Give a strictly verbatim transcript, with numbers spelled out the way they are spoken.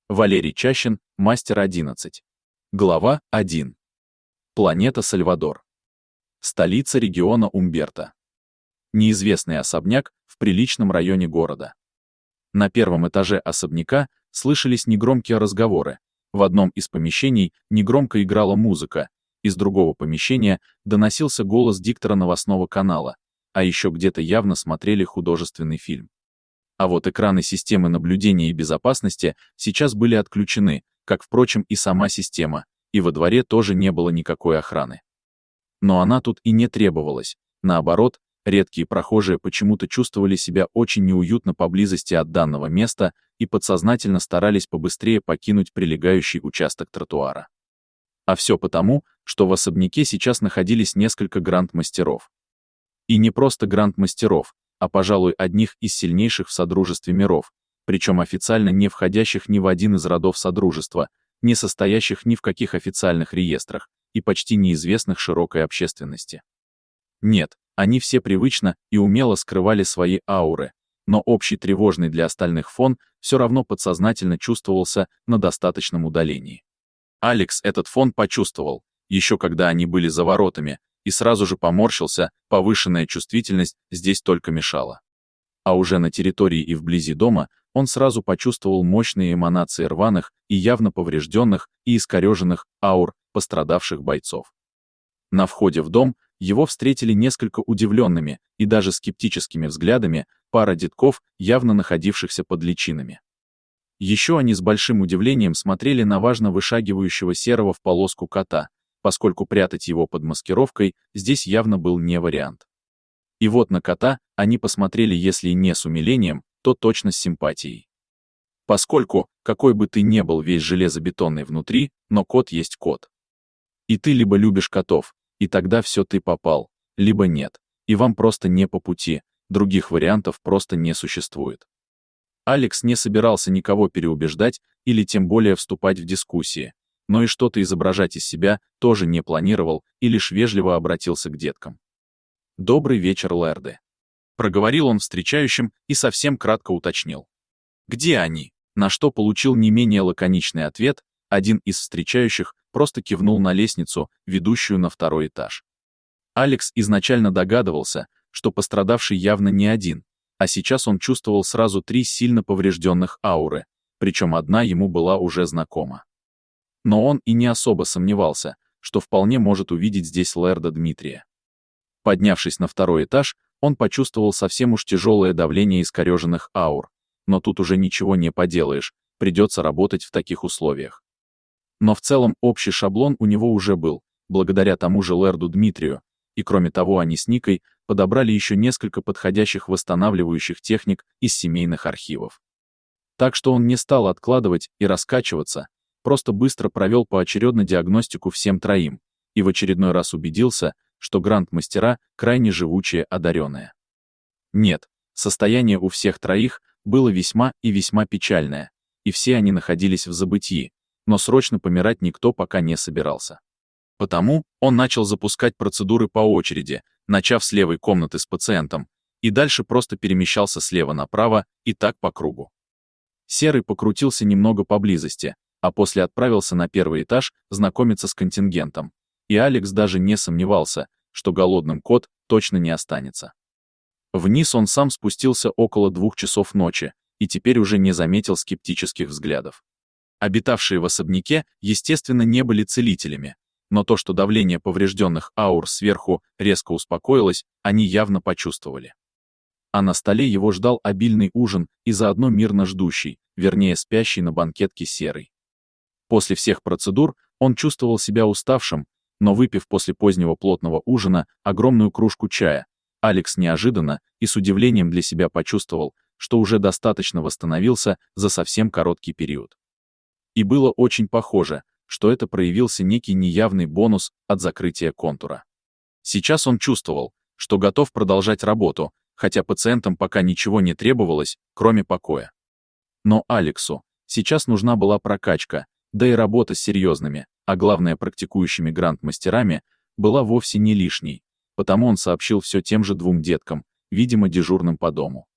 Валерий Чащин, мастер одиннадцать. Глава один. Планета Сальвадор. Столица региона Умберто. Неизвестный особняк в приличном районе города. На первом этаже особняка слышались негромкие разговоры. В одном из помещений негромко играла музыка, из другого помещения доносился голос диктора новостного канала, а еще где-то явно смотрели художественный фильм. А вот экраны системы наблюдения и безопасности сейчас были отключены, как, впрочем, и сама система, и во дворе тоже не было никакой охраны. Но она тут и не требовалась. Наоборот, редкие прохожие почему-то чувствовали себя очень неуютно поблизости от данного места и подсознательно старались побыстрее покинуть прилегающий участок тротуара. А все потому, что в особняке сейчас находились несколько гранд-мастеров. И не просто гранд-мастеров, а, пожалуй, одних из сильнейших в Содружестве миров, причем официально не входящих ни в один из родов Содружества, не состоящих ни в каких официальных реестрах и почти неизвестных широкой общественности. Нет, они все привычно и умело скрывали свои ауры, но общий тревожный для остальных фон все равно подсознательно чувствовался на достаточном удалении. Алекс этот фон почувствовал, еще когда они были за воротами, и сразу же поморщился, повышенная чувствительность здесь только мешала. А уже на территории и вблизи дома он сразу почувствовал мощные эманации рваных и явно поврежденных и искореженных аур пострадавших бойцов. На входе в дом его встретили несколько удивленными и даже скептическими взглядами пара детков, явно находившихся под личинами. Еще они с большим удивлением смотрели на важно вышагивающего серого в полоску кота, поскольку прятать его под маскировкой здесь явно был не вариант. И вот на кота они посмотрели, если не с умилением, то точно с симпатией. Поскольку, какой бы ты ни был весь железобетонный внутри, но кот есть кот. И ты либо любишь котов, и тогда все ты попал, либо нет, и вам просто не по пути, других вариантов просто не существует. Алекс не собирался никого переубеждать или тем более вступать в дискуссии, но и что-то изображать из себя тоже не планировал и лишь вежливо обратился к деткам. «Добрый вечер, лэрды», — проговорил он встречающим и совсем кратко уточнил. «Где они?» На что получил не менее лаконичный ответ, один из встречающих просто кивнул на лестницу, ведущую на второй этаж. Алекс изначально догадывался, что пострадавший явно не один, а сейчас он чувствовал сразу три сильно поврежденных ауры, причем одна ему была уже знакома. Но он и не особо сомневался, что вполне может увидеть здесь лэрда Дмитрия. Поднявшись на второй этаж, он почувствовал совсем уж тяжелое давление искореженных аур, но тут уже ничего не поделаешь, придется работать в таких условиях. Но в целом общий шаблон у него уже был, благодаря тому же лэрду Дмитрию, и кроме того они с Никой подобрали еще несколько подходящих восстанавливающих техник из семейных архивов. Так что он не стал откладывать и раскачиваться, просто быстро провел поочередно диагностику всем троим и в очередной раз убедился, что гранд-мастера крайне живучие, одаренные. Нет, состояние у всех троих было весьма и весьма печальное, и все они находились в забытии, но срочно помирать никто пока не собирался. Потому он начал запускать процедуры по очереди, начав с левой комнаты с пациентом, и дальше просто перемещался слева направо и так по кругу. Серый покрутился немного поблизости, а после отправился на первый этаж знакомиться с контингентом, и Алекс даже не сомневался, что голодным кот точно не останется. Вниз он сам спустился около двух часов ночи и теперь уже не заметил скептических взглядов. Обитавшие в особняке, естественно, не были целителями, но то, что давление поврежденных аур сверху резко успокоилось, они явно почувствовали. А на столе его ждал обильный ужин и заодно мирно ждущий, вернее спящий на банкетке серый. После всех процедур он чувствовал себя уставшим, но выпив после позднего плотного ужина огромную кружку чая, Алекс неожиданно и с удивлением для себя почувствовал, что уже достаточно восстановился за совсем короткий период. И было очень похоже, что это проявился некий неявный бонус от закрытия контура. Сейчас он чувствовал, что готов продолжать работу, хотя пациентам пока ничего не требовалось, кроме покоя. Но Алексу сейчас нужна была прокачка, да и работа с серьезными, а главное практикующими гранд-мастерами, была вовсе не лишней, потому он сообщил все тем же двум деткам, видимо дежурным по дому.